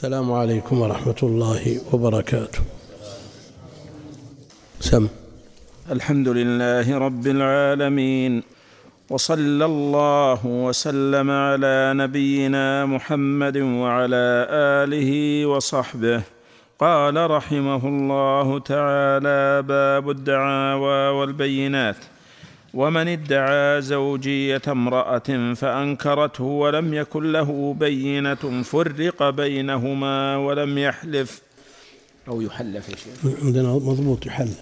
السلام عليكم ورحمة الله وبركاته. سم. الحمد لله رب العالمين، وصلى الله وسلم على نبينا محمد وعلى آله وصحبه. قال رحمه الله تعالى: باب الدعاوى والبينات. ومن ادعى زوجية امرأة فأنكرته ولم يكن له بينة فرق بينهما ولم يحلف أو يحلف. يا شيخ عندنا مضبوط يحلف.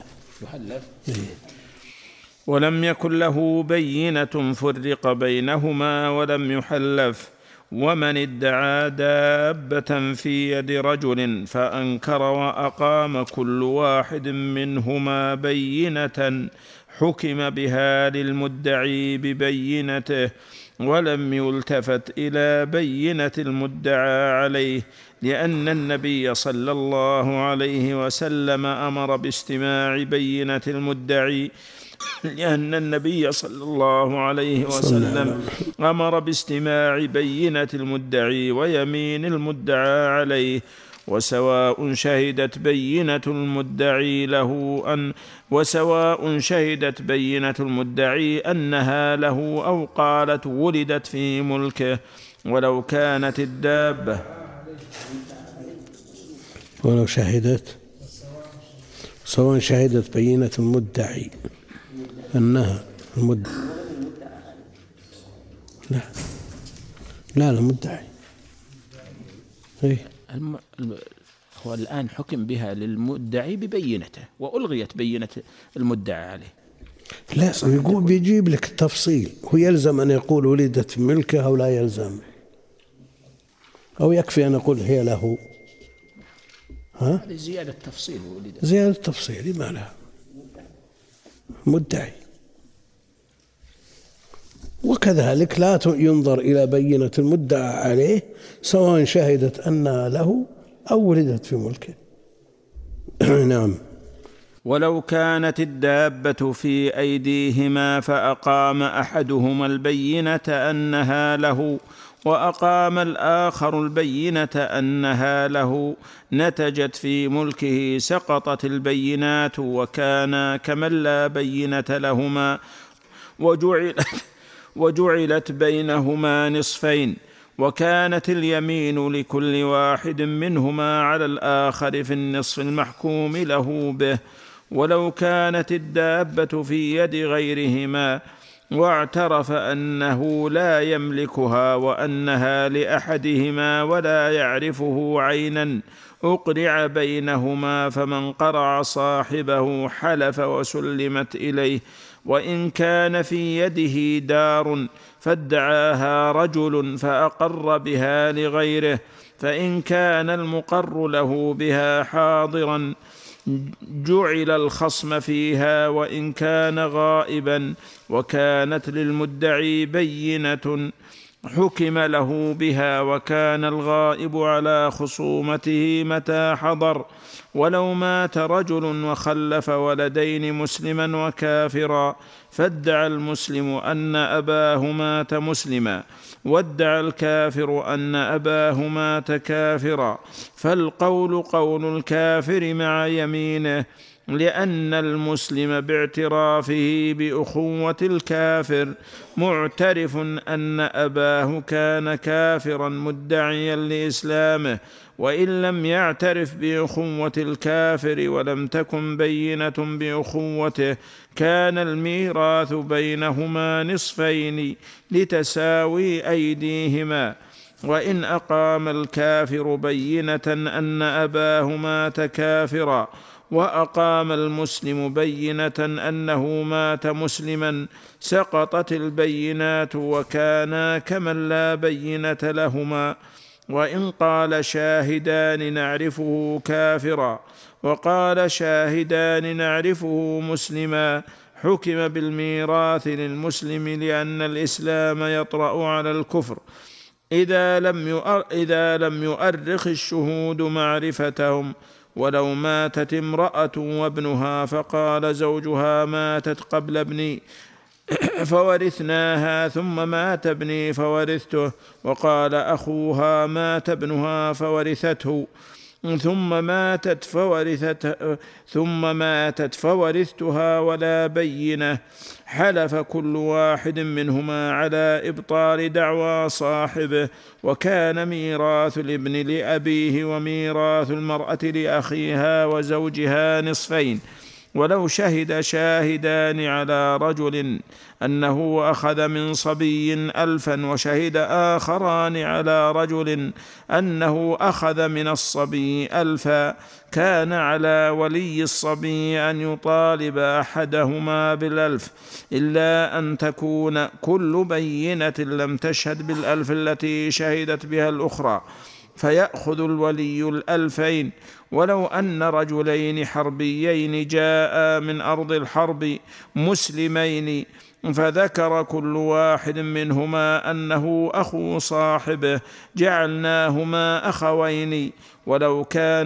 ولم يكن له بينة فرق بينهما ولم يحلف. ومن ادعى دابة في يد رجل فأنكر وأقام كل واحد منهما بينة حكم بها للمدعي ببينته ولم يلتفت إلى بينة المدعى عليه، لأن النبي صلى الله عليه وسلم أمر باستماع بينة المدعي لأن النبي صلى الله عليه وسلم أمر باستماع بينة المدعي ويمين المدعى عليه. وسواء شهدت بينة المدعي أنها له أو قالت ولدت في ملكه، ولو كانت الدابة سواء شهدت بينة المدعي أنها المدعي هو الآن حكم بها للمدعي ببينته وألغيت بينة المدعى عليه. لا، يقول بيجيب لك التفصيل. هو يلزم أن يقول ولدت في ملكه أو لا يلزم، أو يكفي أن يقول هي له؟ زيادة تفصيل. زيادة تفصيل ما لها مدعي. وكذلك لا ينظر إلى بينة المدعى عليه سواء شهدت أنها له أو ولدت في ملكه. نعم. ولو كانت الدابة في أيديهما فأقام أحدهما البينة أنها له وأقام الآخر البينة أنها له نتجت في ملكه سقطت البينات وكان كمن لا بينة لهما، وجعلت بينهما نصفين، وكانت اليمين لكل واحد منهما على الآخر في النصف المحكوم له به. ولو كانت الدابة في يد غيرهما واعترف أنه لا يملكها وأنها لأحدهما ولا يعرفه عينا أقرع بينهما، فمن قرع صاحبه حلف وسلمت إليه. وإن كان في يده دار فادعاها رجل فأقر بها لغيره، فإن كان المقر له بها حاضرا جعل الخصم فيها وإن كان غائبا، وكانت للمدعي بينة حكم له بها وكان الغائب على خصومته متى حضر. ولو مات رجل وخلف ولدين مسلما وكافرا فادعى المسلم أن أباه مات مسلما وادعى الكافر أن أباه مات كافرا، فالقول قول الكافر مع يمينه، لأن المسلم باعترافه بأخوة الكافر معترف أن أباه كان كافرا مدعيا لإسلامه، وإن لم يعترف بأخوة الكافر ولم تكن بينة بأخوته كان الميراث بينهما نصفين لتساوي أيديهما. وإن أقام الكافر بينة أن أباه مات كافرا وأقام المسلم بينة أنه مات مسلما سقطت البينات وكانا كمن لا بينة لهما. وإن قال شاهدان نعرفه كافرا وقال شاهدان نعرفه مسلما حكم بالميراث للمسلم، لأن الإسلام يطرأ على الكفر إذا لم يؤرخ الشهود معرفتهم. ولو ماتت امرأة وابنها فقال زوجها ماتت قبل ابني فورثناها ثم مات ابني فورثته، وقال أخوها مات ابنها فورثته، ثم ماتت فورثتها ولا بينة. حلف كل واحد منهما على إبطال دعوى صاحبه، وكان ميراث الابن لأبيه وميراث المرأة لأخيها وزوجها نصفين. ولو شهد شاهدان على رجل أنه أخذ من صبي 1000 وشهد آخران على رجل أنه أخذ من الصبي 1000، كان على ولي الصبي أن يطالب أحدهما بال1000 إلا أن تكون كل بينة لم تشهد بال1000 التي شهدت بها الأخرى، فيأخذ الولي 2000. ولو أن رجلين حربيين جاء من أرض الحرب مسلمين، فذكر كل واحد منهما أنه أخو صاحبه، جعلناهما أخوين ولو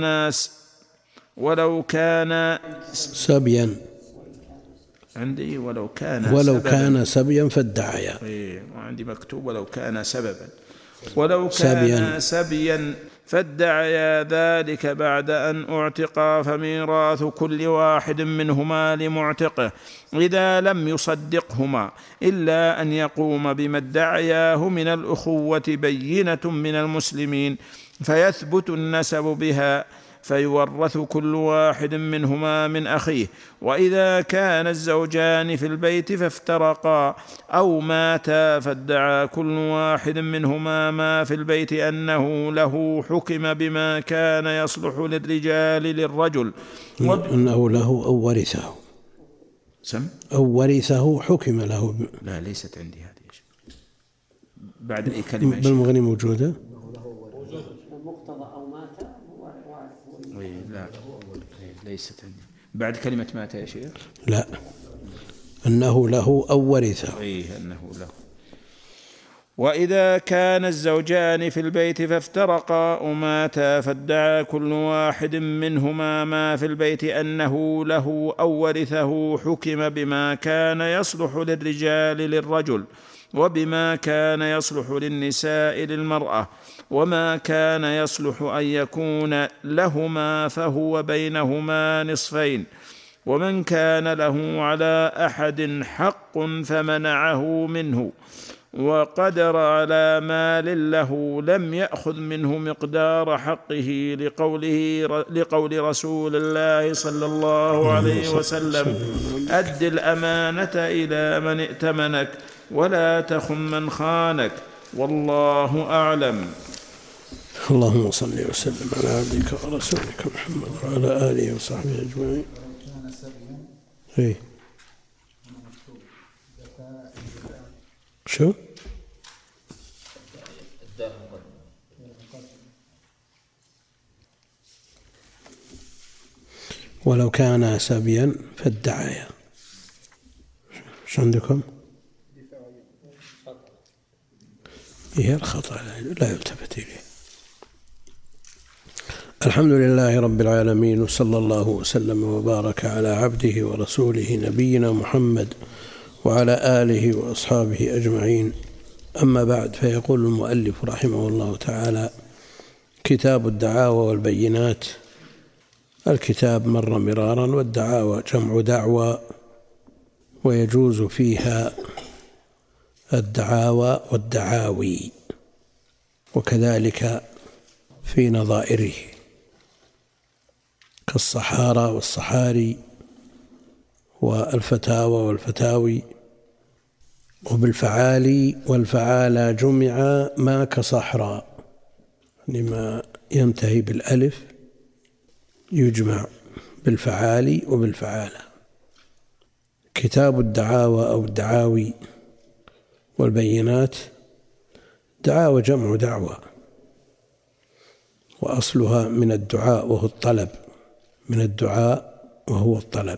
كان سبيا. عندي ولو كان سبيا فادعيا. وعندي مكتوب ولو كان سببا. ولو كان سبيا فادعيا ذلك بعد أن أعتقا، فميراث كل واحد منهما لمعتقه إذا لم يصدقهما، إلا أن يقوم بما ادعياه من الأخوة بينة من المسلمين فيثبت النسب بها، فيورث كل واحد منهما من أخيه. وإذا كان الزوجان في البيت فافترقا أو ماتا فادعى كل واحد منهما ما في البيت أنه له، حكم بما كان يصلح للرجال للرجل أنه له أو ورثه. أو ورثه حكم له. لا، ليست عندي هذه بعد أي كلمة بالمغني موجودة. لا، ليست عندي بعد كلمة مات يا شيخ. لا، أنه له أو ورثه. أنه له. وإذا كان الزوجان في البيت فافترقا أو ماتا فادعى كل واحد منهما ما في البيت أنه له أو ورثه، حكم بما كان يصلح للرجال للرجل، وبما كان يصلح للنساء للمرأة، وما كان يصلح أن يكون لهما فهو بينهما نصفين. ومن كان له على أحد حق فمنعه منه وقدر على مال له لم يأخذ منه مقدار حقه، لقول رسول الله صلى الله عليه وسلم: أد الأمانة إلى من ائتمنك ولا تخن من خانك، والله أعلم. اللهم صل وسلم على عبدك ورسولك محمد وعلى آله وصحبه أجمعين. شو؟ ولو كان سبيا فادعيا. شو عندكم؟ هي الخطأ لا يلتفت إليه. الحمد لله رب العالمين، وصلى الله وسلم وبارك على عبده ورسوله نبينا محمد وعلى آله وأصحابه أجمعين. أما بعد، فيقول المؤلف رحمه الله تعالى: كتاب الدعاوى والبينات. الكتاب مر مرارا، والدعاوى جمع دعوى، ويجوز فيها الدعاوى والدعاوي، وكذلك في نظائره كالصحارى والصحاري والفتاوى والفتاوي. وبالفعالي والفعالى جمع ما كصحراء، لما ينتهي بالألف يجمع بالفعالي وبالفعالى. كتاب الدعاوى أو الدعاوي والبينات. دعاوى جمع دعوى، وأصلها من الدعاء وهو الطلب، من الدعاء وهو الطلب.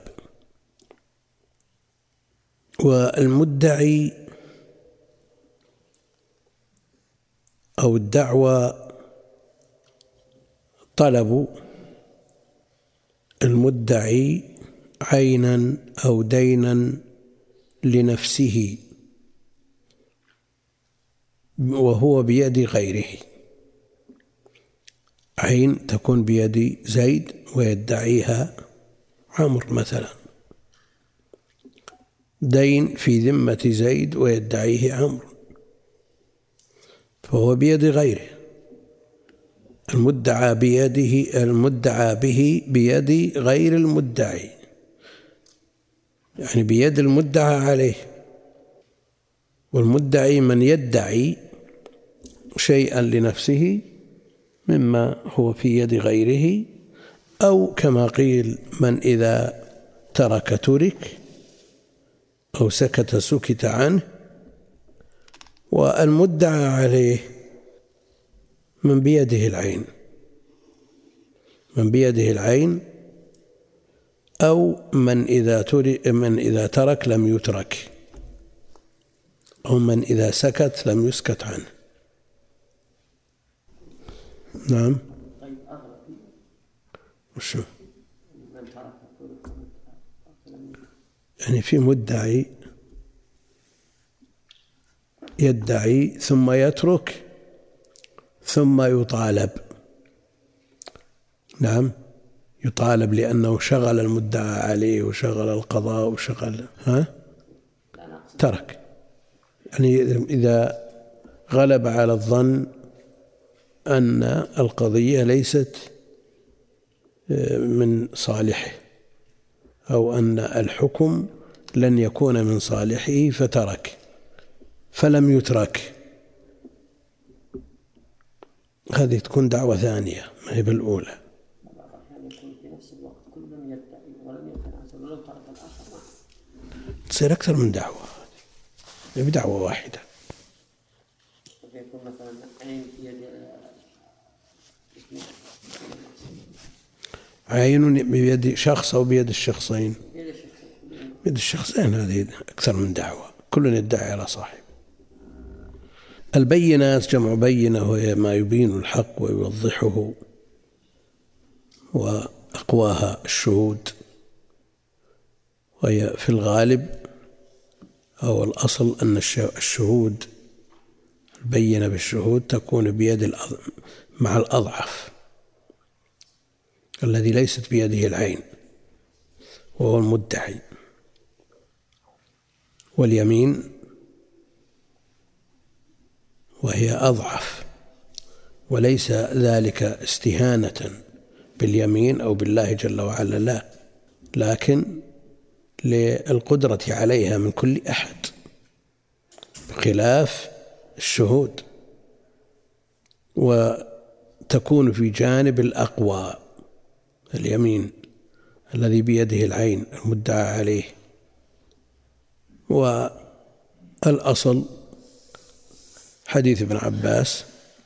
والمدعي أو الدعوى طلب المدعي عينا أو دينا لنفسه وهو بيد غيره. عين تكون بيد زيد ويدعيها عمرو مثلا، دين في ذمة زيد ويدعيه عمرو، فهو بيد غيره. المدعى بيده، المدعى به بيد غير المدعي، يعني بيد المدعى عليه. والمدعي من يدعي شيئا لنفسه مما هو في يد غيره، أو كما قيل من إذا ترك ترك، أو سكت سكت عنه. والمدعى عليه من بيده العين، من بيده العين، أو من إذا ترك لم يترك، أو من إذا سكت لم يسكت عنه. نعم. وشو يعني في مدعي يدعي ثم يترك ثم يطالب. نعم، يطالب لأنه شغل المدعى عليه وشغل القضاء وشغل ترك. يعني إذا غلب على الظن أن القضية ليست من صالحه، أو أن الحكم لن يكون من صالحه فترك، فلم يترك، هذه تكون دعوة ثانية ما هي بالأولى. تصير أكثر من دعوة، بدعوة واحدة. عين بيد شخص أو بيد الشخصين؟ بيد الشخصين، هذه أكثر من دعوة، كل يدعي على صاحب. البينات جمع بينة، وهي ما يبين الحق ويوضحه، وأقواها الشهود. وهي في الغالب أو الأصل أن الشهود، البينة بالشهود تكون بيد مع الأضعف الذي ليست بيده العين، وهو المدعي. واليمين وهي أضعف، وليس ذلك استهانة باليمين أو بالله جل وعلا، لا، لكن للقدرة عليها من كل أحد، بخلاف الشهود، وتكون في جانب الأقوى اليمين الذي بيده العين المدعى عليه. والأصل حديث ابن عباس: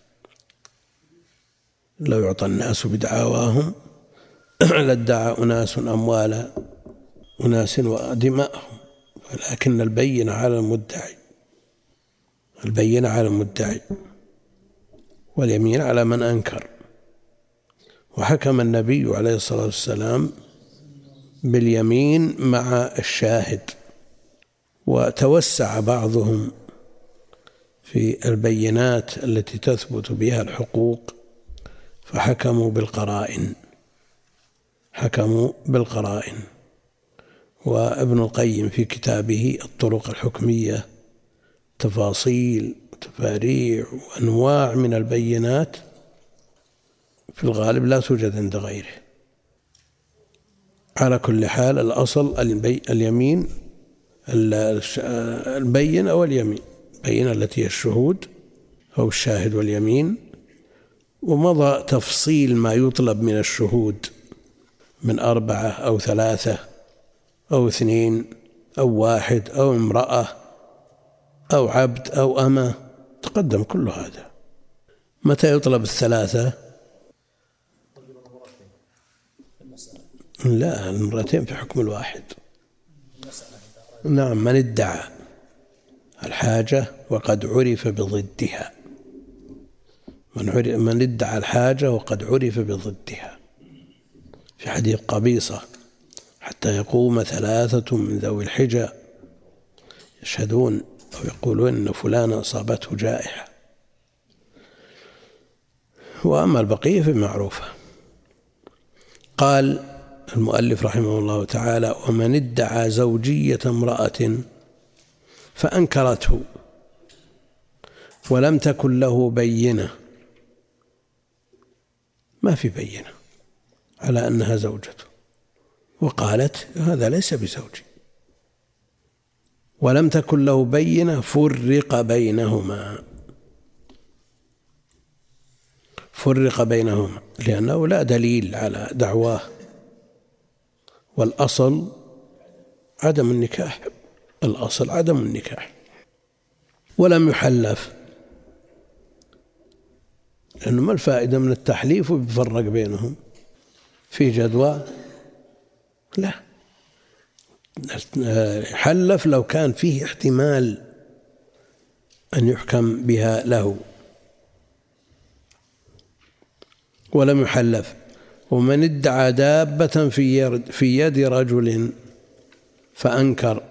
لو يعطى الناس بدعواهم لادعى أناس أموال أناس ودماءهم، ولكن البينة على المدعي، البينة على المدعي، واليمين على من أنكر. وحكم النبي عليه الصلاة والسلام باليمين مع الشاهد، وتوسع بعضهم في البينات التي تثبت بها الحقوق، فحكموا بالقرائن، حكموا بالقرائن. وابن القيم في كتابه الطرق الحكمية تفاصيل وتفاريع وأنواع من البينات في الغالب لا توجد عند غيره. على كل حال الأصل اليمين، البين أو اليمين، بينة التي هي الشهود أو الشاهد واليمين. ومضى تفصيل ما يطلب من الشهود من 4 أو 3 أو 2 أو 1 أو امرأة أو عبد أو أمة، تقدم كل هذا. متى يطلب 3؟ لا، المرتين في حكم الواحد. نعم، من ادعى الحاجة وقد عرف بضدها، من ادعى الحاجة وقد عرف بضدها. في حديث قبيصة: حتى يقوم 3 من ذوي الحجى يشهدون أو يقولون إن فلان أصابته جائحة. وأما البقية فمعروفة. قال المؤلف رحمه الله تعالى: ومن ادعى زوجية امرأة فأنكرته ولم تكن له بينة، ما في بينة على أنها زوجته، وقالت هذا ليس بزوجي، ولم تكن له بينة، فرق بينهما لأنه لا دليل على دعواه، والأصل عدم النكاح، الأصل عدم النكاح. ولم يحلف، لأنه ما الفائدة من التحليف ويفرق بينهم في جدوى؟ لا، حلف لو كان فيه احتمال أن يحكم بها له. ولم يحلف. ومن ادعى دابة في يد رجل فأنكر،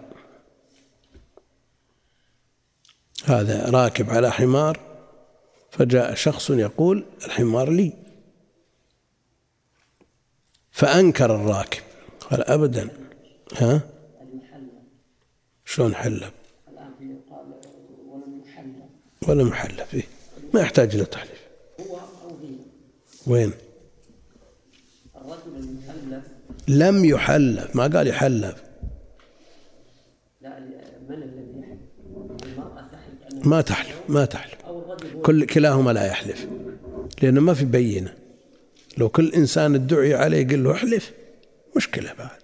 هذا راكب على حمار فجاء شخص يقول الحمار لي، فأنكر الراكب، قال أبدا. ها؟ شلون حلف؟ ولم يحلف فيه، ما يحتاج إلى تحليف. وين؟ الرجل المحلف لم يحلف، ما قال يحلف. لا، من الذي يحلف؟ المرأة تحلف؟ ما تحلف كلاهما لا يحلف، لأنه ما في بينة. لو كل إنسان ادعي عليه يقول له احلف مشكلة بعد.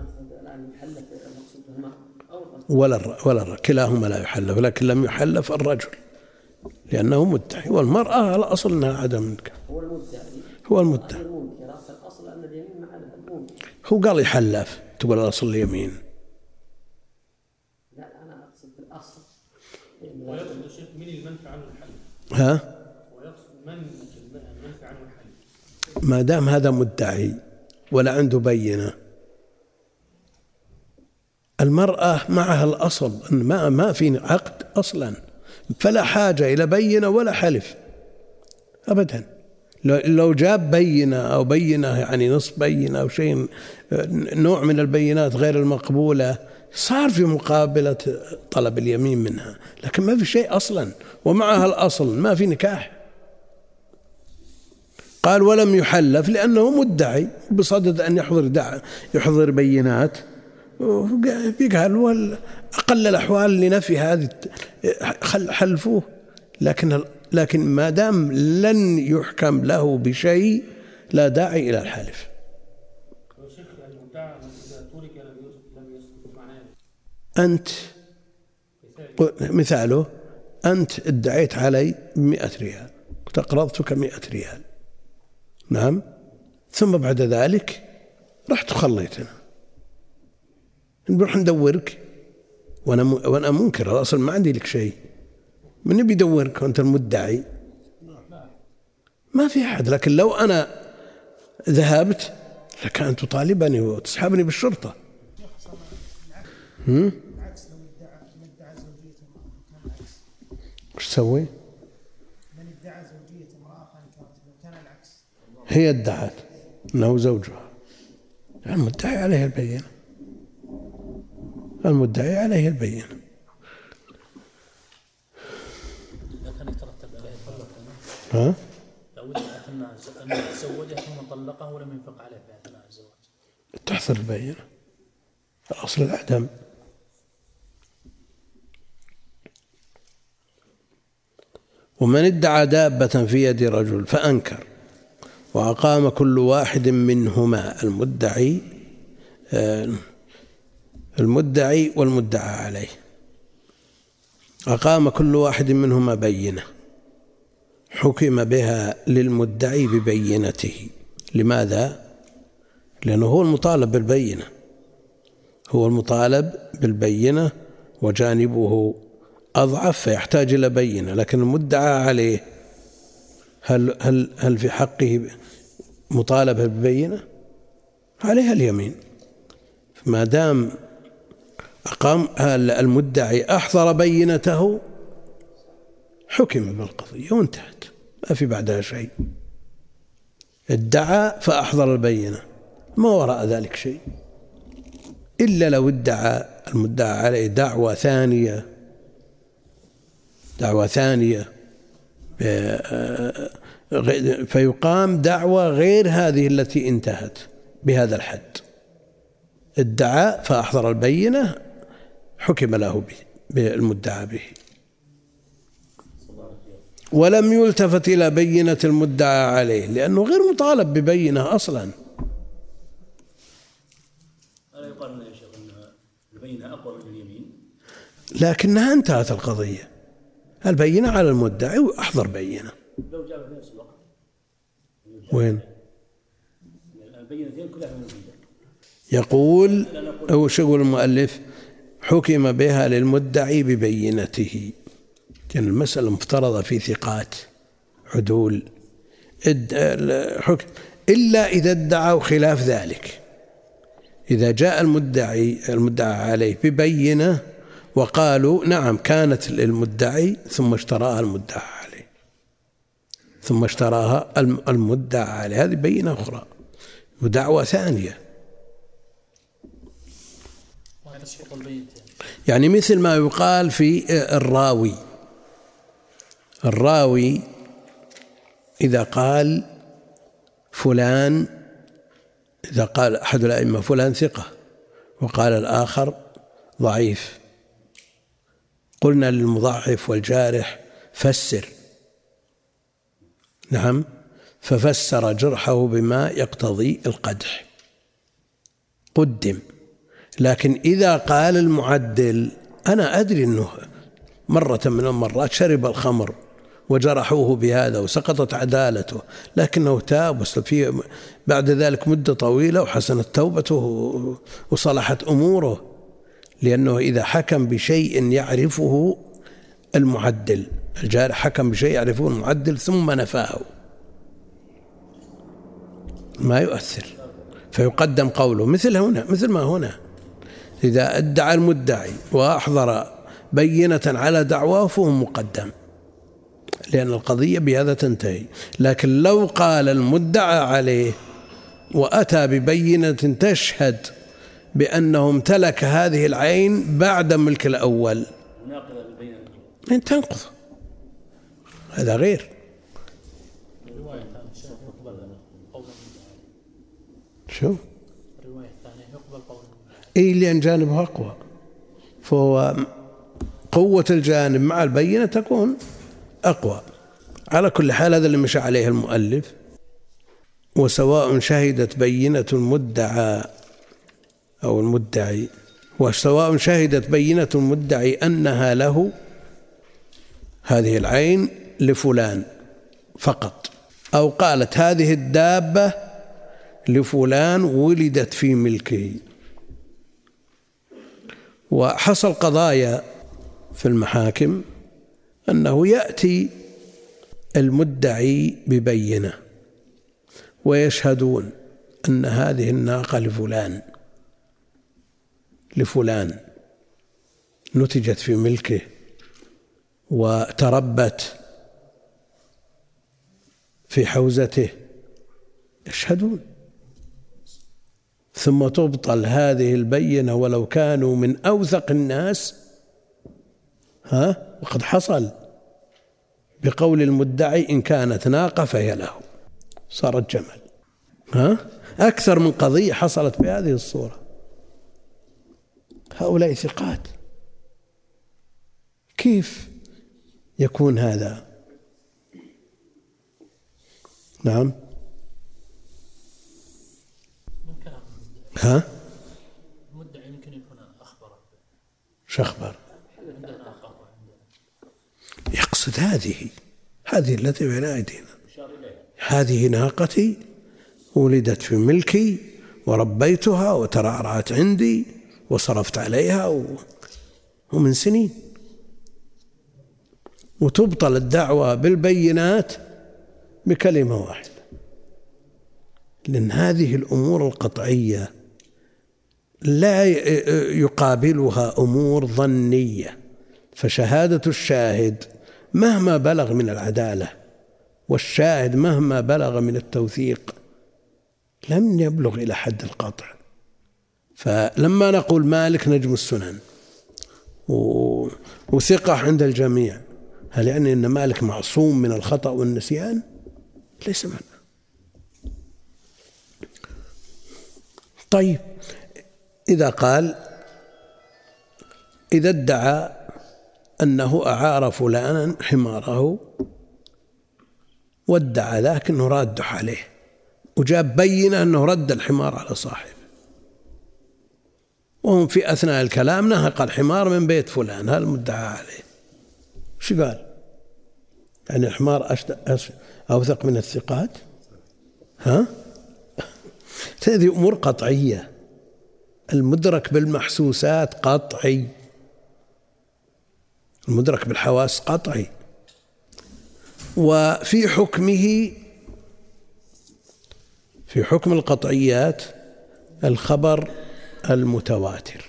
ولا كلاهما لا يحلف، لكن لم يحلف الرجل لأنه مدعي، والمرأة الأصل أنها عدم النكاح. هو المدعي. هو قال يحلف، تقول الأصل اليمين. لا، أنا أقصد الأصل. ويقصد الشيخ من المنفع عنه الحلف. ها؟ ويقصد من المنفع عنه الحلف. ما دام هذا مدعي ولا عنده بينة، المرأة معها الأصل أن ما في عقد أصلا، فلا حاجة إلى بينة ولا حلف أبدا. لو جاب بينة أو بينة يعني نصف بينة أو شيء، نوع من البينات غير المقبولة، صار في مقابلة طلب اليمين منها، لكن ما في شيء أصلا ومعها الأصل ما في نكاح. قال ولم يحلف لأنه مدعي بصدد أن يحضر بينات، قال أقل الأحوال لنفي هذه حلفوه، لكن ما دام لن يحكم له بشيء لا داعي إلى الحلف. أنت مثاله، أنت ادعيت علي 100 ريال وتقرضتك 100 ريال، نعم، ثم بعد ذلك رحت وخليتنا، نروح ندورك وأنا منكر، الأصل ما عندي لك شيء، من يبي يدورك وأنت المدعي؟ ما في أحد. لكن لو أنا ذهبت لكان تطالبني وتسحبني بالشرطة. وش تسوي؟ من ادعى زوجية امرأة فانكرت، لو كان العكس هي ادعت أنه زوجها، المدعي عليه البينة، المدعي عليه البينة. لكن يترتب عليه الطلاق. ها؟ لو ادعت أنه تزوجها ثم طلقها ولم ينفق عليه في أثناء الزواج، تحصل البينة، الأصل العدم. ومن ادعى دابة في يد رجل فأنكر وأقام كل واحد منهما، المدعي والمدعى عليه، أقام كل واحد منهما بينة، حكم بها للمدعي ببينته. لماذا؟ لأنه هو المطالب بالبينة، هو المطالب بالبينة وجانبه أضعف فيحتاج إلى بينة، لكن المدعى عليه هل في حقه مطالبة ببينة؟ عليها اليمين. ما دام أقام المدعي أحضر بينته حكم بالقضية وانتهت، ما في بعدها شيء. ادعى فأحضر البينة، ما وراء ذلك شيء، إلا لو ادعى المدعى عليه دعوة ثانية فيقام دعوة غير هذه التي انتهت بهذا الحد. ادعى فأحضر البينة حكم له بالمدعى به، ولم يلتفت إلى بينة المدعى عليه لأنه غير مطالب ببينة أصلا. ألا يقال لنا يا شيخ أن البينة أقوى من اليمين؟ لكنها انتهت القضية، البينة على المدعي وأحضر بينة. لو جاء في نفس الوقت وين؟ البينتين كلها من البينة. يقول أو شغل المؤلف حكم بها للمدعي ببينته، كان المسألة مفترضة في ثقات عدول الحكم، إلا إذا ادعوا خلاف ذلك. إذا جاء المدعى عليه ببينة وقالوا نعم كانت للمدعي ثم اشتراها المدعى عليه، ثم اشتراها المدعى عليه، هذه بينة أخرى ودعوة ثانية. يعني مثل ما يقال في الراوي إذا قال فلان، إذا قال أحد الأئمة فلان ثقة وقال الآخر ضعيف، قلنا للمضاعف والجارح فسر، نعم، ففسر جرحه بما يقتضي القدح قدم. لكن إذا قال المعدل أنا أدري أنه مرة من المرات شرب الخمر وجرحوه بهذا وسقطت عدالته، لكنه تاب وفي بعد ذلك مدة طويلة وحسنت توبته وصلحت أموره، لأنه إذا حكم بشيء يعرفه المعدل، الجارح حكم بشيء يعرفه المعدل ثم نفاه ما يؤثر، فيقدم قوله مثل ما هنا إذا ادعى المدعي وأحضر بينة على دعواه فهو مقدم، لأن القضية بهذا تنتهي. لكن لو قال المدعى عليه وأتى ببينة تشهد بأنه امتلك هذه العين بعد ملك الأول تنقض، هذا غير. شو؟ إيه لأن جانبه أقوى، فهو قوة الجانب مع البينة تكون أقوى. على كل حال هذا اللي مشى عليه المؤلف. وسواء شهدت بينة المدعى أو المدعي، وسواء شهدت بينة المدعي أنها له هذه العين لفلان فقط، أو قالت هذه الدابة لفلان ولدت في ملكه. وحصل قضايا في المحاكم أنه يأتي المدعي ببينة ويشهدون أن هذه الناقة لفلان نتجت في ملكه وتربت في حوزته، يشهدون، ثم تبطل هذه البينة ولو كانوا من أوثق الناس. وقد حصل بقول المدعي إن كانت ناقة فهي له، صارت جمل. أكثر من قضية حصلت بهذه الصورة. هؤلاء ثقات، كيف يكون هذا؟ نعم. المدعي يمكن يكون أخبر. شخبر يقصد هذه التي بين أيدينا، هذه ناقتي ولدت في ملكي وربيتها وترعرعت عندي وصرفت عليها ومن سنين، وتبطل الدعوة بالبينات بكلمة واحدة. لأن هذه الأمور القطعية لا يقابلها أمور ظنية، فشهادة الشاهد مهما بلغ من العدالة والشاهد مهما بلغ من التوثيق لم يبلغ إلى حد القطع. فلما نقول مالك نجم السنن وثقة عند الجميع، هل يعني أن مالك معصوم من الخطأ والنسيان؟ ليس معنى. طيب إذا قال إذا ادعى أنه أعار فلانا حماره وادعى ذاك أنه راد عليه وجاب بينة أنه رد الحمار على صاحبه، وهم في أثناء الكلام نهق الحمار من بيت فلان، هذا المدعى عليه، شو قال؟ يعني الحمار أوثق من الثقات؟ ها؟ هذه أمور قطعية، المدرك بالمحسوسات قطعي، المدرك بالحواس قطعي. وفي حكمه في حكم القطعيات الخبر المتواتر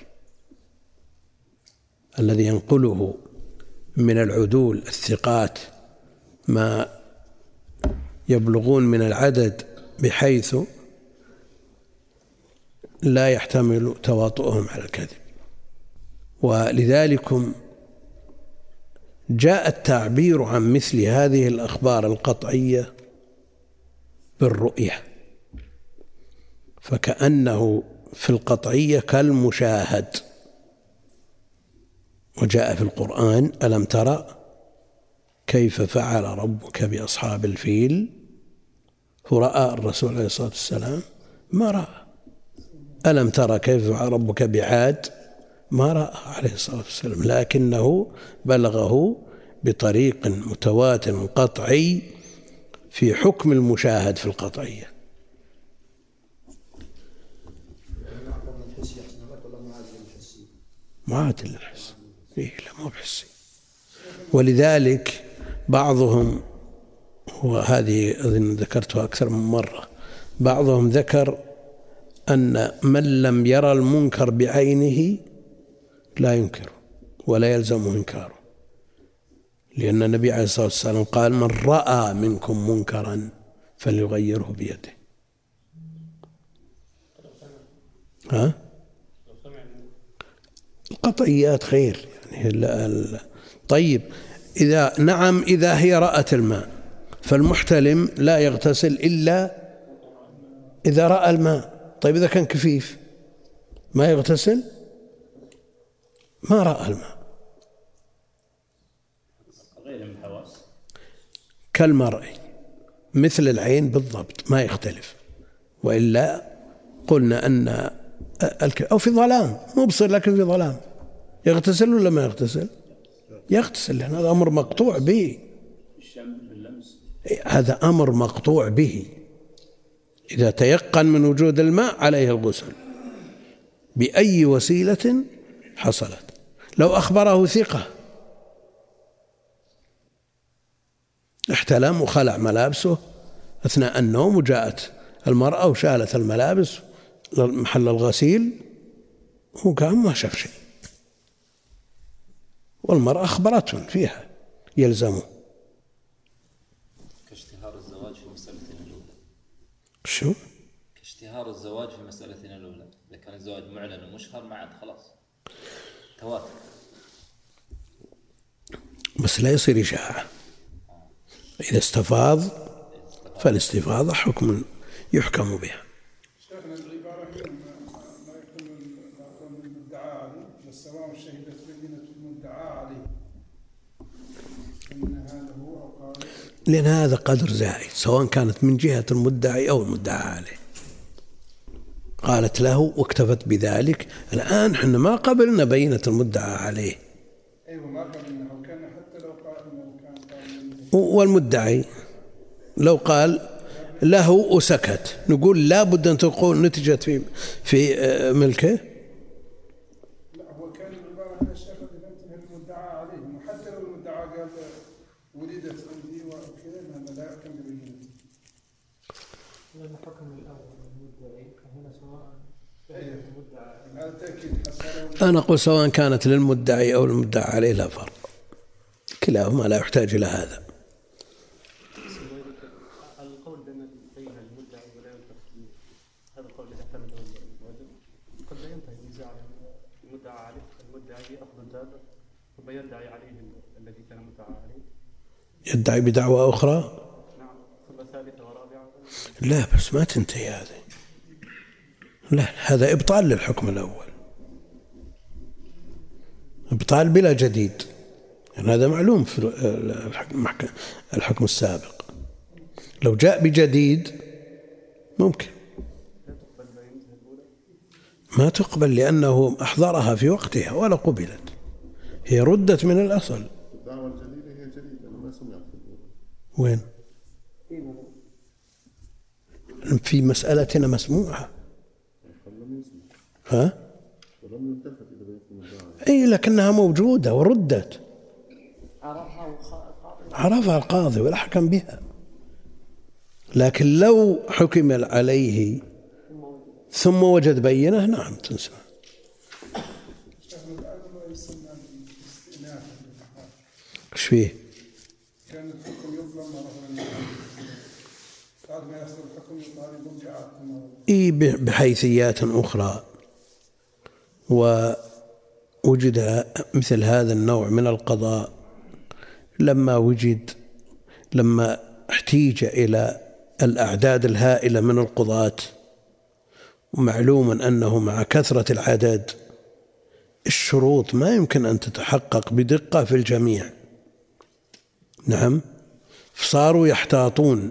الذي ينقله من العدول الثقات ما يبلغون من العدد بحيث لا يحتمل تواطؤهم على الكذب. ولذلك جاء التعبير عن مثل هذه الأخبار القطعية بالرؤية، فكأنه في القطعية كالمشاهد. وجاء في القرآن ألم ترى كيف فعل ربك بأصحاب الفيل، فرأى الرسول عليه الصلاة والسلام ما رأى. ألم ترى كيف فعل ربك بعاد، ما رأى عليه الصلاة والسلام، لكنه بلغه بطريق متواتر قطعي في حكم المشاهد في القطعية. معادل للحس، إيه لا مو بحسي. ولذلك بعضهم، وهذه أظن ذكرتها أكثر من مرة، بعضهم ذكر أن من لم يرى المنكر بعينه لا ينكره ولا يلزمه إنكاره، لأن النبي عليه الصلاة والسلام قال من رأى منكم منكرا فليغيره بيده. ها؟ القطعيات خير يعني. طيب إذا نعم إذا هي رأت الماء، فالمحتلم لا يغتسل إلا إذا رأى الماء. طيب إذا كان كفيف ما يغتسل؟ ما رأى الماء كالمرئي مثل العين بالضبط ما يختلف. وإلا قلنا أن أو في ظلام مبصر لكن في ظلام يغتسل ولا ما يغتسل؟ يغتسل، لأن هذا أمر مقطوع به، هذا أمر مقطوع به. إذا تيقن من وجود الماء عليه الغسل بأي وسيلة حصلت. لو أخبره ثقة احتلم وخلع ملابسه أثناء النوم وجاءت المرأة وشالت الملابس محل الغسيل وقام ما شاف شيء، والمرأة أخبرته فيها يلزمه. كاشتهار الزواج في مسألتنا الأولى. شو؟ كاشتهار الزواج في مسألتنا الأولى، إذا كان الزواج معلن ومشهر ما عاد خلاص تواتر، بس لا يصير إشاعة. إذا استفاض فالاستفاضة حكم يحكم بها. شيخنا العبارة ما يكون المدعى عليه والسواء شهدت بينة المدعى عليه إن هذا هو أو قال، لأن هذا قدر زائد سواء كانت من جهة المدعي أو المدعى عليه. قالت له واكتفت بذلك. الآن حنا ما قبلنا بينة المدعى عليه. أيوة ما قبلنا، وكان حتى لو قال إنه كان قال والمدعي لو قال له وسكت نقول لا بد أن تقول نتجت في ملكه. لا هو كان العبارة هنا الشيخ المدعى عليه، وحتى لو المدعى قال ولدت عندي وكذا هذا لا يحكم ببينته. لأن حكم الأول المدعي هنا سواء أنا أقول سواء كانت للمدعي أو المدعى عليه لا فرق، كلاهما لا يحتاج إلى هذا. القول بين المدعي ولا ينطق هذا القول الذي اعتمده الوزن قد لا ينتهي النزاع المدعى عليه المدعي بأخذ الدابة ثم يدعي عليه الذي كان مدعى عليه، يدعي بدعوى أخرى. نعم، ثم ثالثة ورابعة. لا بس ما تنتهي هذه، لا هذا إبطال للحكم الأول، إبطال بلا جديد، يعني هذا معلوم في الحكم السابق. لو جاء بجديد ممكن ما تقبل لأنه أحضرها في وقتها ولا قبلت، هي ردت من الأصل. الدعوة الجديدة هي جديدة ما سمعت وين؟ في مسألتنا مسموعة. ها؟ أي لكنها موجودة وردت، عرفها القاضي ولا حكم بها. لكن لو حكم عليه ثم وجد بينة نعم تنسى. ايش فيه؟ كان الحكم يظلم مرة بعد ما يصل الحكم يطالب بإعادة بحيثيات أخرى. ووجد مثل هذا النوع من القضاء لما احتيج إلى الأعداد الهائلة من القضاة، ومعلوم أنه مع كثرة العدد الشروط ما يمكن أن تتحقق بدقة في الجميع. نعم، فصاروا يحتاطون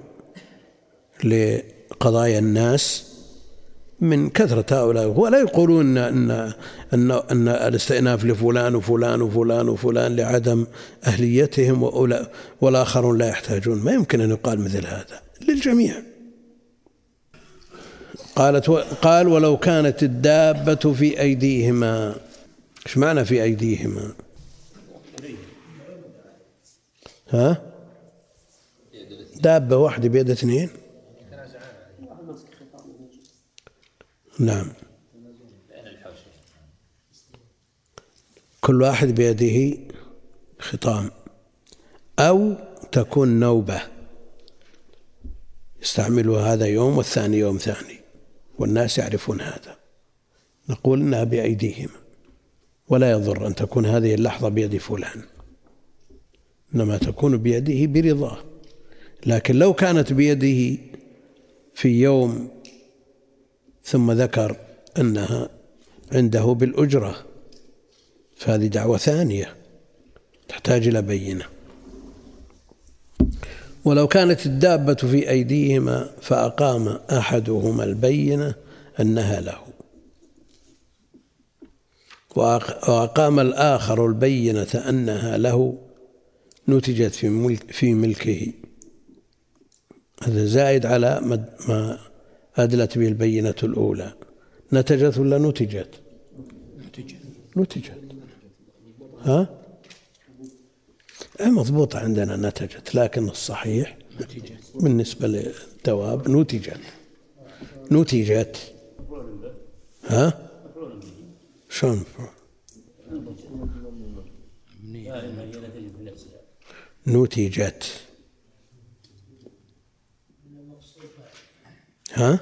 لقضايا الناس من كثرة هؤلاء، ولا يقولون أن الاستئناف لفلان وفلان وفلان وفلان لعدم أهليتهم والآخرون لا يحتاجون. ما يمكن أن يقال مثل هذا للجميع. قال ولو كانت الدابة في أيديهما. إيش معنى في أيديهما؟ ها؟ دابة واحدة بيد اثنين؟ نعم، كل واحد بيده خطام، أو تكون نوبة يستعملها هذا يوم والثاني يوم ثاني، والناس يعرفون هذا، نقول إنها بأيديهما، ولا يضر أن تكون هذه اللحظة بيد فلان، إنما تكون بيده برضاه. لكن لو كانت بيده في يوم ثم ذكر أنها عنده بالأجرة فهذه دعوة ثانية تحتاج إلى بينة. ولو كانت الدابة في أيديهما فأقام أحدهما البينة أنها له، وأقام الآخر البينة أنها له، نتجت في ملكه. هذا زائد على ما أدلت به البينة الأولى. نتجت ولا نتجت؟ نتجت. ها؟ مضبوط عندنا نتجت، لكن الصحيح بالنسبة للدواب نتجت. ها؟ شلون؟ نتجت. ها؟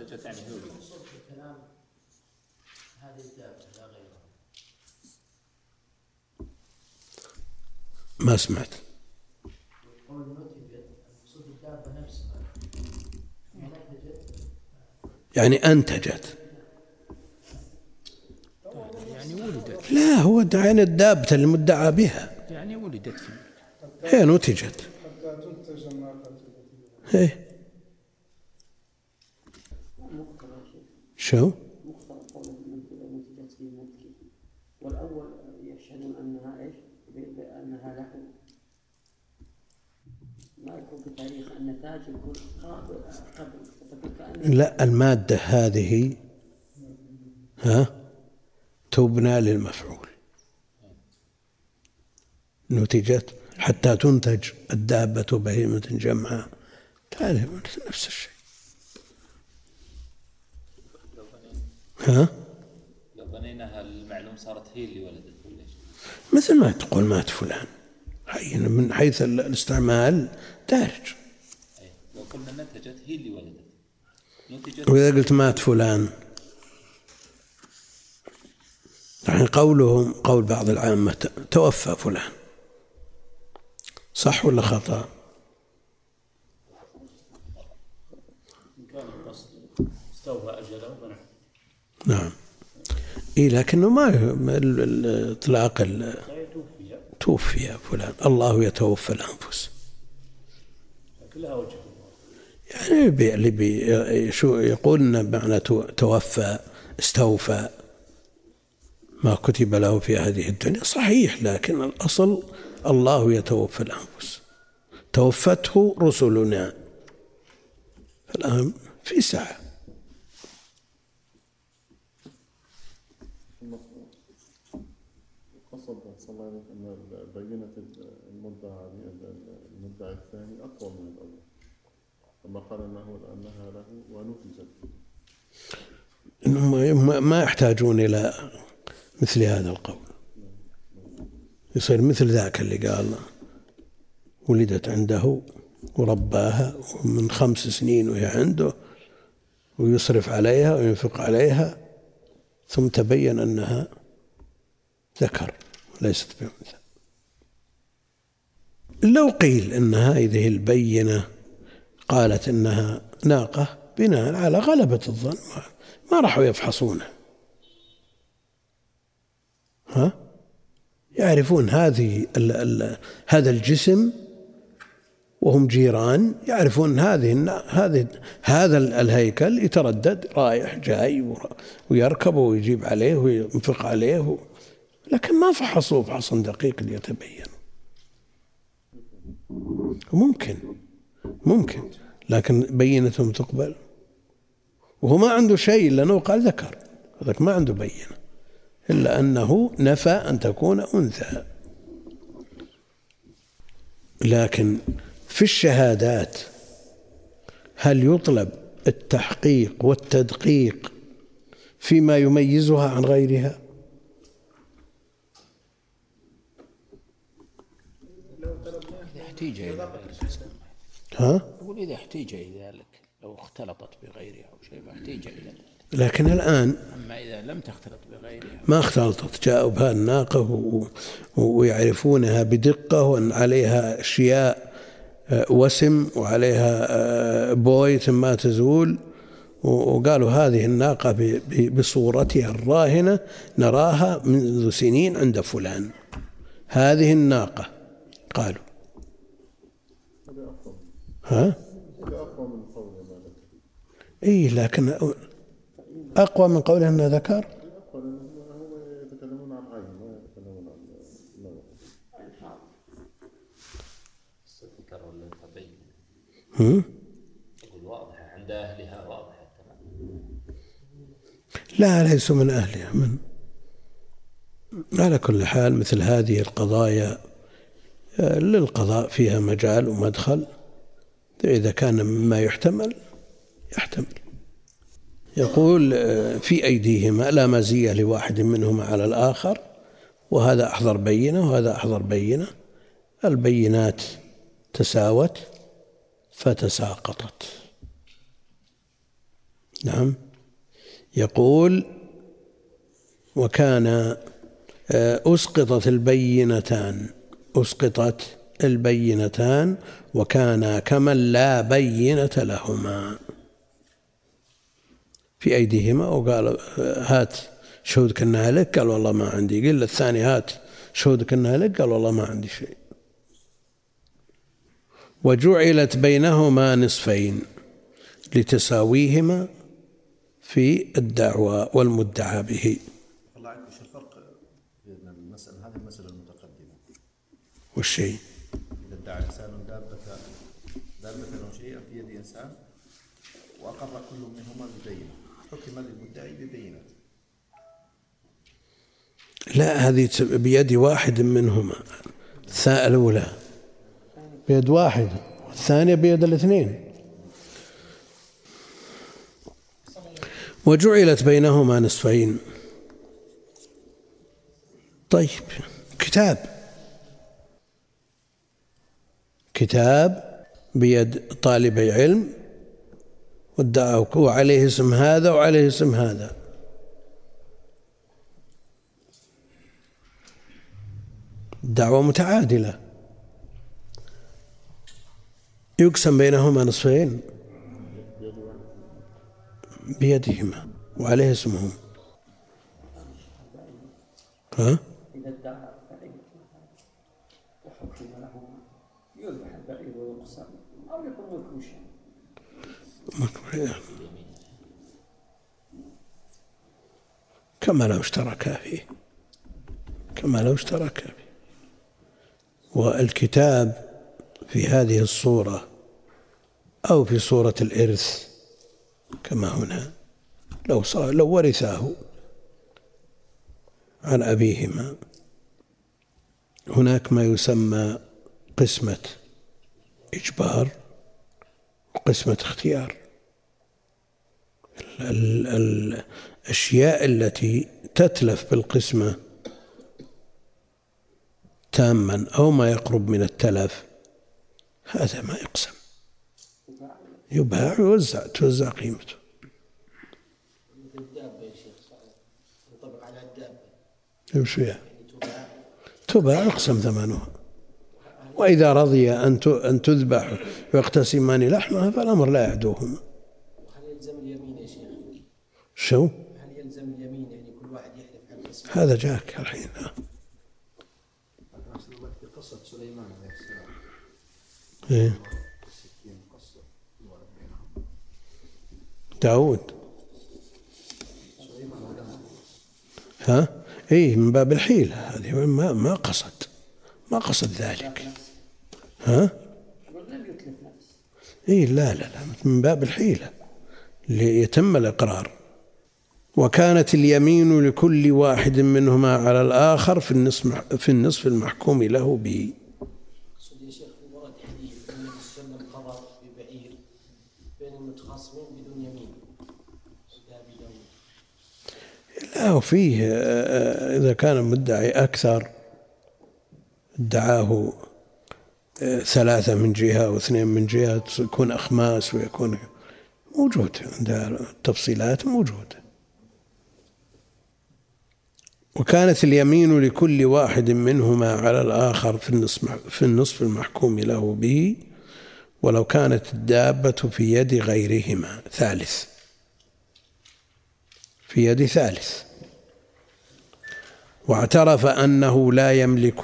ما سمعت. يعني أنتجت، يعني ولدت. لا هو عين الدابة المدعى بها، يعني ولدت هي نتجت. حتى تنتج الناقة. ايه شو؟ والأول يشهدون أنها إيش؟ بأنها له، ما يكون بتاريخ النتاج يكون قبل. لا، المادة هذه تبنى للمفعول، نتجت حتى تنتج الدابة بهيمة جمعاء، نفس الشيء. ها؟ لو بنيناها المعلوم صارت هي اللي ولدت ولا ايش؟ مثل ما تقول مات فلان، من حيث الاستعمال دارج. لو قلنا نتجت هي اللي ولدت، وإذا قلت مات فلان، يعني قولهم قول بعض العامة توفى فلان، صح ولا خطأ؟ استوفى أجله ونحن. نعم. إيه لكنه ما الإطلاق توفي فلان، الله يتوفى الأنفس. كلها وجه. يعني اللي شو يقولنا بمعنى توفى استوفى ما كتب له في هذه الدنيا صحيح، لكن الأصل الله يتوفى الأنفس، توفته رسلنا، فالآن في ساعة. قصد صلى الله عليه وسلم أن بينة المدعي الثاني أقوى من الأول، ثم قال أنها له ونفذت. إنهم ما يحتاجون إلى مثل هذا القول، يصير مثل ذاك اللي قال ولدت عنده ورباها ومن 5 سنين وهي عنده ويصرف عليها وينفق عليها، ثم تبين أنها ذكر ليست بأنثى. لو قيل إن هذه البينة قالت إنها ناقة بناء على غلبة الظن، ما راحوا يفحصونها، ها؟ يعرفون هذا الجسم وهم جيران، يعرفون هذا الهيكل يتردد رايح جاي ويركب ويجيب عليه وينفق عليه، لكن ما فحصوه فحصا دقيق ليتبين. ممكن لكن بينتهم تقبل، وهو ما عنده شيء إلا أنه قال ذكر، هذاك ما عنده بينة إلا أنه نفى أن تكون أنثى. لكن في الشهادات هل يطلب التحقيق والتدقيق فيما يميزها عن غيرها؟ احتيج إلى ذلك. ها؟ أقول إذا احتيج إلى ذلك، لو اختلطت بغيرها أو شيء فاحتيج إلى ذلك. لكن الآن أما إذا لم تختلط بغيرها، ما اختلطت، جاءوا بها الناقة ويعرفونها بدقة وأن عليها أشياء وسم وعليها بويت ما تزول، وقالوا هذه الناقة بصورتها الراهنة نراها منذ سنين عند فلان، هذه الناقة قالوا ها؟ إيه لكن أقوى من قوله أنه ذكر. يقول واضحة عند أهلها واضحة تمام. لا ليسوا من أهلها. على كل حال مثل هذه القضايا للقضاء فيها مجال ومدخل، إذا كان مما يحتمل. يقول في أيديهما لا مزية لواحد منهما على الآخر، وهذا أحضر بينة وهذا أحضر بينة، البينات تساوت فتساقطت. نعم. يقول وكان أسقطت البينتان وكان كمن لا بينة لهما في أيديهما، وقال هات شهودك أنها لك، قال والله ما عندي، قال الثاني هات شهودك أنها لك، قال والله ما عندي شيء. وجعلت بينهما نصفين لتساويهما في الدعوى والمدعى به. الله عنك وش الفرق بين المسألة هذه المسألة المتقدمة؟ والشيء إذا ادعى إنسان دابة أو شيئا في يد إنسان وأقر كل منهما ببينة، حكم للمدعي ببينة. لا، هذه بيد واحد منهما، الأولى بيد واحد والثانية بيد الاثنين. وجعلت بينهما نصفين. طيب، كتاب بيد طالبي علم وادعاه وعليه اسم هذا وعليه اسم هذا، الدعوة متعادلة، يقسم بينهما نصفين بيدهما وعليه اسمهم. ها؟ إذا ادعى بعيد وحكم له يذبح البعير ويقسم أو يكون ملك شيء كما لو اشتركا فيه، والكتاب في هذه الصورة أو في صورة الإرث كما هنا لو ورثاه عن أبيهما، هناك ما يسمى قسمة إجبار وقسمة اختيار. الأشياء التي تتلف بالقسمة تاما أو ما يقرب من التلف هذا ما يقسم، يباع ويوزع، توزع قيمته. الدابة يا شيخ ينطبق على الدابة، وش فيها؟ تباع يقسم ثمنها، وإذا رضي أن تذبح ويقتسمان لحمها فالأمر لا يعدوهما. هل يلزم اليمين يا شيخ؟ شو؟ هل يلزم اليمين يعني كل واحد يحلف على الاسم؟ هذا جاك الحين. قصة سليمان عليه السلام. إيه؟ داود. ها؟ إيه، من باب الحيلة هذه، ما قصد ذلك. ها؟ إيه، لا من باب الحيلة ليتم الإقرار. وكانت اليمين لكل واحد منهما على الآخر في النصف المحكوم له به. أقصد يا شيخ في ورد حديث أن النبي صلى الله عليه وسلم قضى ببعير بين المتخاصمين بدون يمين. لا، وفيه إذا كان المدعي أكثر ادعاه 3 من جهة و2 من جهة يكون أخماس ويكون موجود عندها التفصيلات موجودة. وكانت اليمين لكل واحد منهما على الآخر في النصف المحكوم له به، ولو كانت الدابة في يد غيرهما ثالث، في يد ثالث، واعترف أنه لا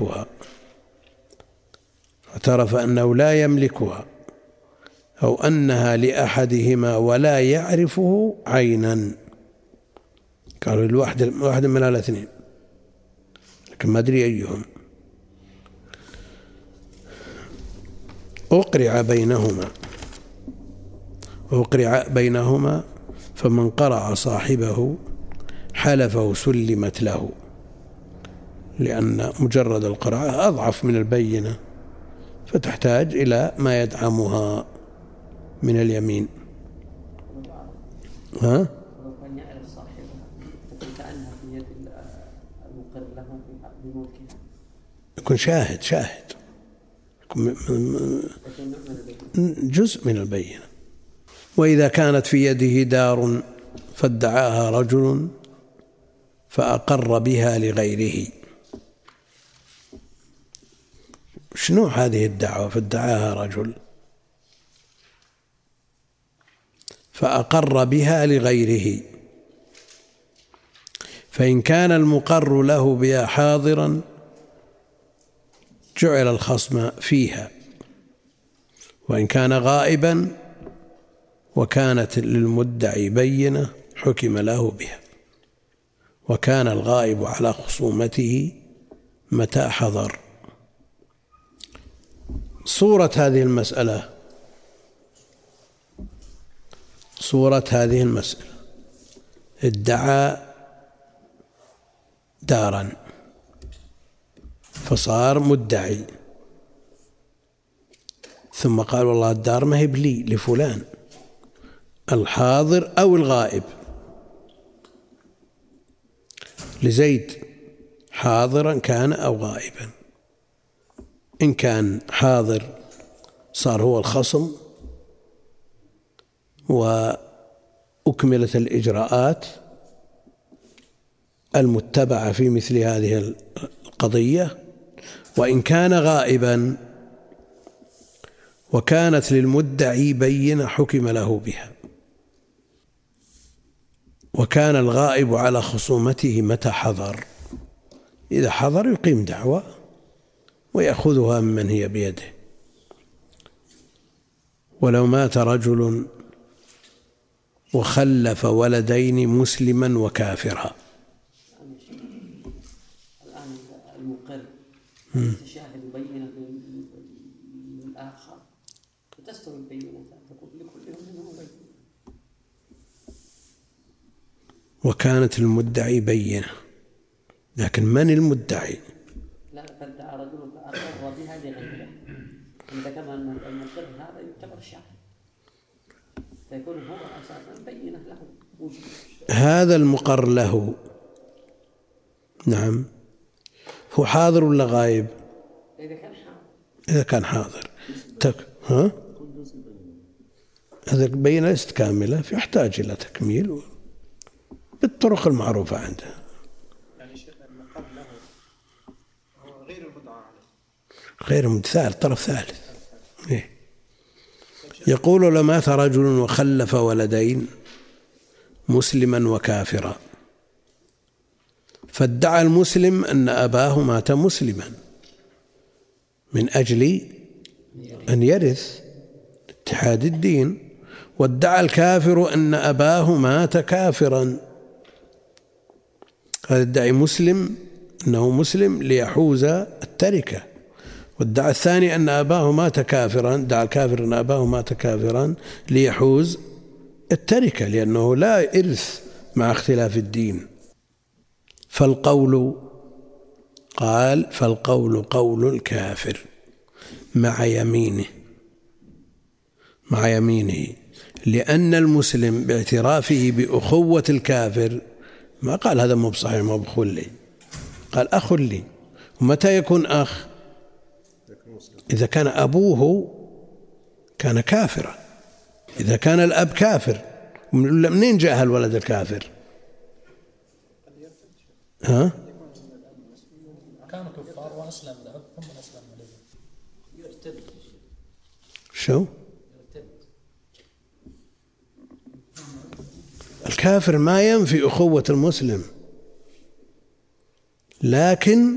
يملكها أو أنها لأحدهما ولا يعرفه عينا. قالوا الواحد من الاثنين لكن ما أدري أيهم. أقرع بينهما فمن قرع صاحبه حلفه سلمت له، لأن مجرد القرعة أضعف من البينة فتحتاج إلى ما يدعمها من اليمين. ها؟ لو كان يعرف صاحبها كأنها في يد المقر له بملكها، يكون شاهد يكون جزء من البينة. وإذا كانت في يده دار فادعاها رجل فأقر بها لغيره. شنو هذه الدعوة؟ فادعاها رجل فأقر بها لغيره، فإن كان المقر له بها حاضرا جعل الخصم فيها، وإن كان غائبا وكانت للمدعي بينة حكم له بها، وكان الغائب على خصومته متى حضر. صورة هذه المسألة ادعى دارا فصار مدعي، ثم قال والله الدار ما هي بلي، لفلان الحاضر أو الغائب، لزيد حاضرا كان أو غائبا. إن كان حاضر صار هو الخصم وأكملت الإجراءات المتبعة في مثل هذه القضية. وإن كان غائبا وكانت للمدعي بينة حكم له بها، وكان الغائب على خصومته متى حضر. إذا حضر يقيم دعوى ويأخذها ممن هي بيده. ولو مات رجل وخلف ولدين مسلما وكافرا. الآن المقر تشاهد بينة للآخر وتستوي البينة تقول لكل منهم بينة. وكانت المدعي بينة، لكن من المدعي؟ لا، فادعى رجل فأقر بها لغيره، إذا كان المقر هذا يعتبر شاهد فيكون هو أساسا بينة له وجود. هذا المقر له، نعم، هو حاضر ولا غايب؟ إذا كان حاضر هذا بينة ليست كاملة، فيحتاج إلى تكميل بالطرق المعروفة عنده. يعني شيخ المقر له هو غير المدعى عليه، غير مدعى، طرف ثالث. إيه؟ يقول لو مات رجل وخلف ولدين مسلما وكافرا، فادعى المسلم أن أباه مات مسلما من أجل أن يرث اتحاد الدين، وادعى الكافر أن أباه مات كافرا. هذا يدعي مسلم أنه مسلم ليحوز التركة، وادعى الثاني أن أباه مات كافرا، ادعى الكافر أن أباه مات كافرا ليحوز التركة، لأنه لا إرث مع اختلاف الدين. فالقول قول الكافر مع يمينه، لأن المسلم باعترافه بأخوة الكافر ما قال هذا مو بصحيح مو بأخو لي، قال أخ لي. ومتى يكون أخ؟ إذا كان أبوه كان كافرا. إذا كان الأب كافر منين جاء الولد الكافر؟ ها؟ كانوا كفار وأسلم الأب ثم أسلم الابن. يرتد. شو؟ الكافر ما ينفي أخوة المسلم، لكن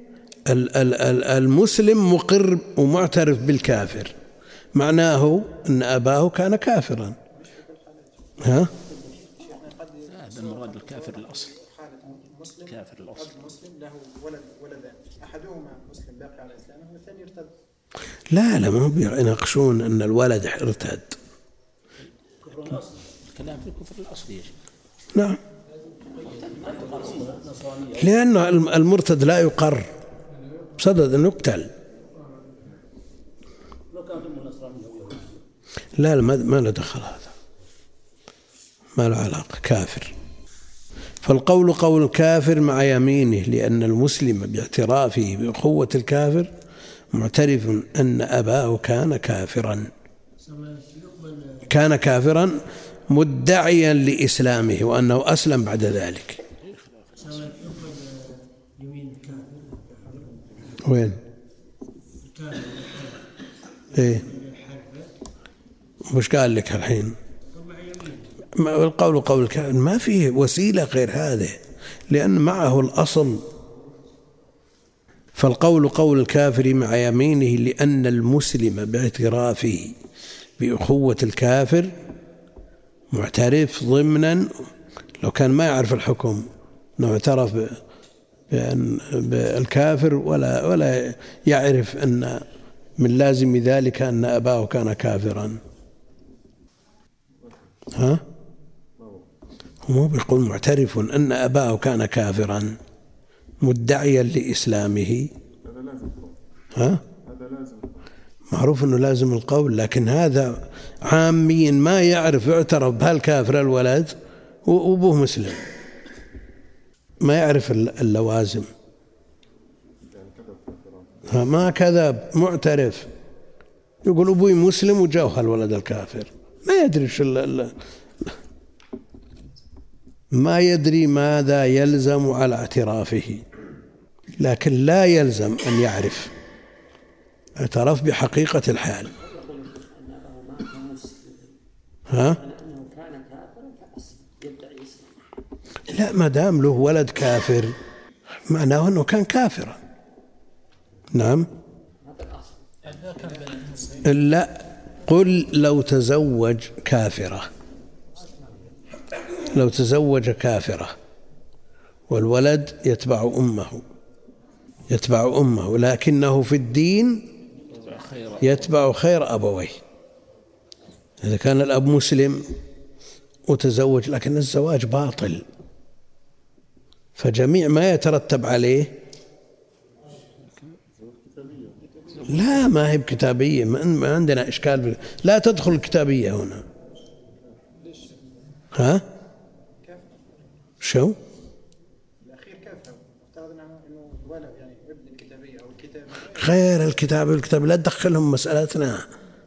المسلم مقر ومعترف بالكافر، معناه أن أباه كان كافرا. ها؟ هذا المراد الكافر الأصل. كافر الأصل. المسلم له ولدان، أحدهما مسلم باقي على إسلامه والثاني ارتد. لا ما بيناقشون أن الولد ارتد. الكلام في الكفر الأصلي يا شيخ. نعم، لأن المرتد لا يقر بصدد أن يقتل. لا ما له دخل، هذا ما له علاقة، كافر. فالقول قول الكافر مع يمينه، لأن المسلم باعترافه بأخوة الكافر معترف أن أباه كان كافرا مدعيا لإسلامه وأنه أسلم بعد ذلك. وين؟ إيه؟ مش قال لك الحين القول قول الكافر، ما فيه وسيلة غير هذه، لأن معه الأصل. فالقول قول الكافر مع يمينه، لأن المسلم باعترافه بأخوة الكافر معترف ضمنا، لو كان ما يعرف الحكم أنه اعترف بالكافر ولا يعرف أن من لازم ذلك أن أباه كان كافرا. ها؟ هو بيقول معترف أن أباه كان كافرا مدعيا لإسلامه. ها؟ معروف أنه لازم القول، لكن هذا عامي ما يعرف، يعترف بهالكافر الولد وأبوه مسلم. ما يعرف اللوازم، ما كذب، معترف، يقول أبوي مسلم وجاء الولد الكافر، ما يدري ما يدري ماذا يلزم على اعترافه، لكن لا يلزم أن يعرف، اعترف بحقيقة الحال. ها؟ لا، ما دام له ولد كافر معناه أنه كان كافرا. نعم. لا، قل لو تزوج كافرة، لو تزوج كافرة والولد يتبع أمه لكنه في الدين يتبع خير أبويه. إذا كان الأب مسلم وتزوج لكن الزواج باطل، فجميع ما يترتب عليه لا، ما هي بكتابية، ما عندنا إشكال، لا تدخل الكتابية هنا. ها؟ شو؟ الأخير كافر، افترضنا إنه ولد يعني ابن الكتابية أو الكتابية. غير الكتاب والكتاب لا تدخلهم مسألتنا،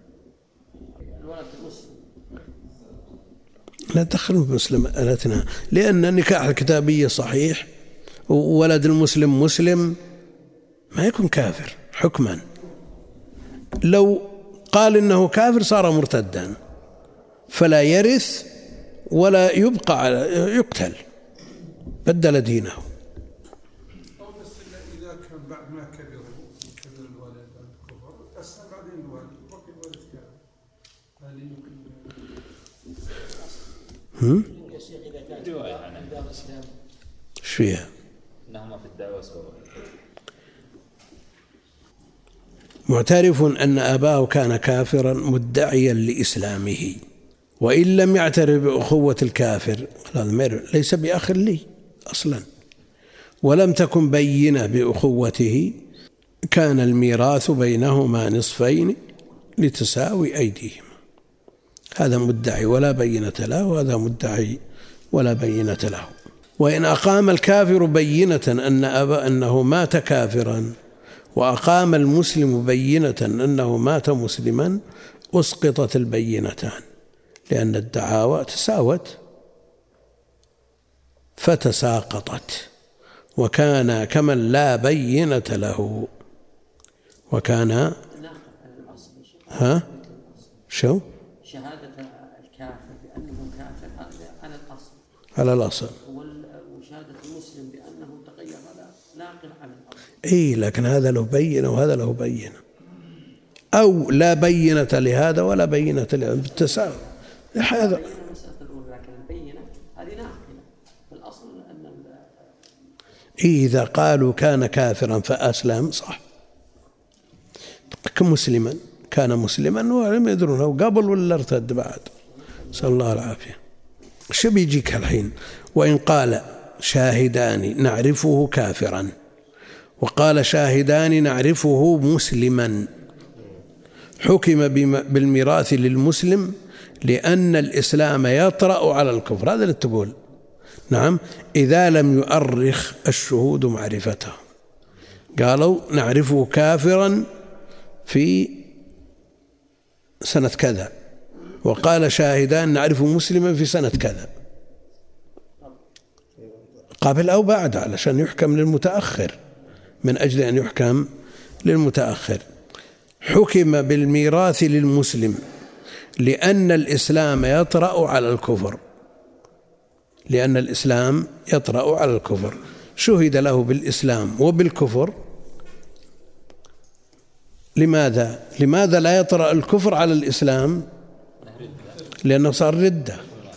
لا تدخلهم مسألتنا، لأن النكاح الكتابية صحيح وولد المسلم مسلم ما يكون كافر حكما. لو قال إنه كافر صار مرتدا، فلا يرث ولا يبقى على يقتل، بدل دينه. بس إذا كان بعد ما كبر الولد الكفر أسلم بعدين الولد وقت الولد كافر، هل يمكن؟ ايش فيها؟ انهما في الدعوة سواء. معترف أن أباه كان كافرا مدعيا لإسلامه، وإن لم يعترف بأخوة الكافر ليس بأخ لي أصلا، ولم تكن بينة بأخوته، كان الميراث بينهما نصفين لتساوي أيديهما. هذا مدعي ولا بينة له، وهذا مدعي ولا بينة له. وإن أقام الكافر بينة أنه مات كافرا، وأقام المسلم بينة أنه مات مسلما، أسقطت البينتان، لأن الدعاوى تساوت فتساقطت، وكان كمن لا بينة له، وكان شو؟ شهادة الكافر بأنه كافر على الأصل، على الأصل، وشهادة المسلم بأنه تغير هذا ناقل على الأصل. إيه، لكن هذا له بينة وهذا له بينة، أو لا بينة لهذا ولا بينة لهذا بالتساوي. هذا المسألة الأولى، لكن البينة هذه ناقلة بالأصل أن إذا قالوا كان كافرا فأسلم صح، كمسلما كان مسلما ولم يدرونه قبل ولا ارتد بعد، نسأل الله العافية. شو بيجيك الحين؟ وإن قال شاهدان نعرفه كافرا، وقال شاهدان نعرفه مسلما، حكم بالميراث للمسلم لأن الإسلام يطرأ على الكفر. هذا اللي تقول. نعم، إذا لم يؤرخ الشهود معرفته، قالوا نعرفه كافرا في سنة كذا، وقال شاهدان نعرفه مسلما في سنة كذا، قبل أو بعد، علشان يحكم للمتأخر، من أجل أن يحكم للمتأخر. حكم بالميراث للمسلم لأن الإسلام يطرأ على الكفر، لأن الإسلام يطرأ على الكفر، شهد له بالإسلام وبالكفر. لماذا لا يطرأ الكفر على الإسلام؟ لأنه صار ردة،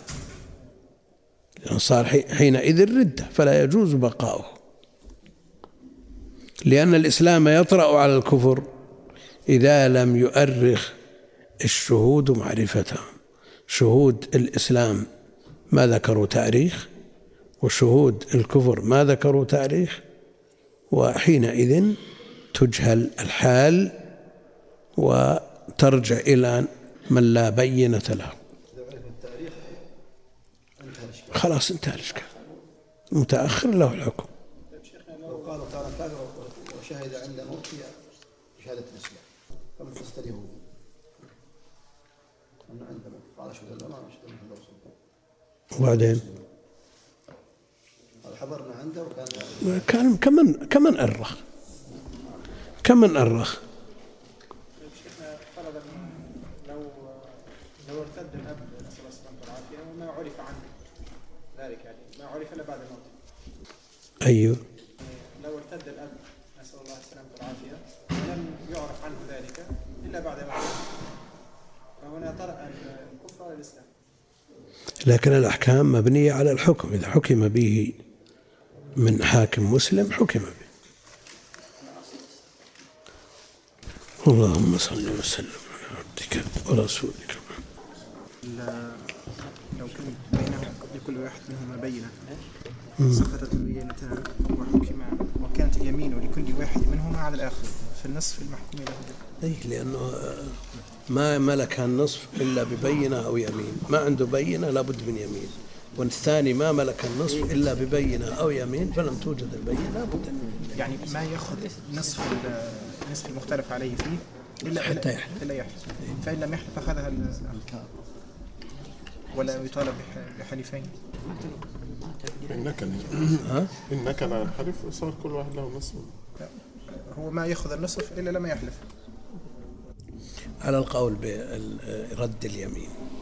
لأنه صار حينئذ ردة، فلا يجوز بقاؤه. لأن الإسلام يطرأ على الكفر إذا لم يؤرخ الشهود معرفته. شهود الإسلام ما ذكروا تاريخ، وشهود الكفر ما ذكروا تاريخ، وحينئذ تجهل الحال وترجع إلى من لا بينة له. خلاص انتهى الإشكال. متأخر له الحكم. لو قالوا كان كافر وشهد عند موته بشهادة الإسلام فمن تستلمه أنه عندما قال أشهد أن لا إله إلا الله أشهد أن وبعدين حضرنا عنده وكان كمن أرخ شيخنا فرضا لو ارتد الأب نسأل الله السلامة والعافية وما عرف عنه ذلك، يعني ما عرف إلا بعد موته. أيوه. لو ارتد الأب نسأل الله السلامة والعافية ولم يعرف عنه ذلك إلا بعد موته، فهنا طرأ الكفر على الإسلام. لكن الأحكام مبنية على الحكم، إذا حكم به من حاكم مسلم حكم به. اللهم صل وسلم على عبدك ورسولك. لو كان بينهم لكل واحد منهما بينة سقطت البينتان وكانت اليمين لكل واحد منهما على الآخر فالنصف المحكوم له. أي لأنه ما ملك النصف إلا ببينة أو يمين، ما عنده بينة لابد من يمين، والثاني ما ملك النصف إلا ببينة أو يمين فلم توجد البينة لابد. يعني ما يأخذ نصف المختلف عليه فيه إلا يحلف، فإن لم يحلف أخذها ولا يطالب بحلفين. إنك لا يحلف صار كل واحد له نصف. هو ما يأخذ النصف إلا لما يحلف. على القول برد اليمين.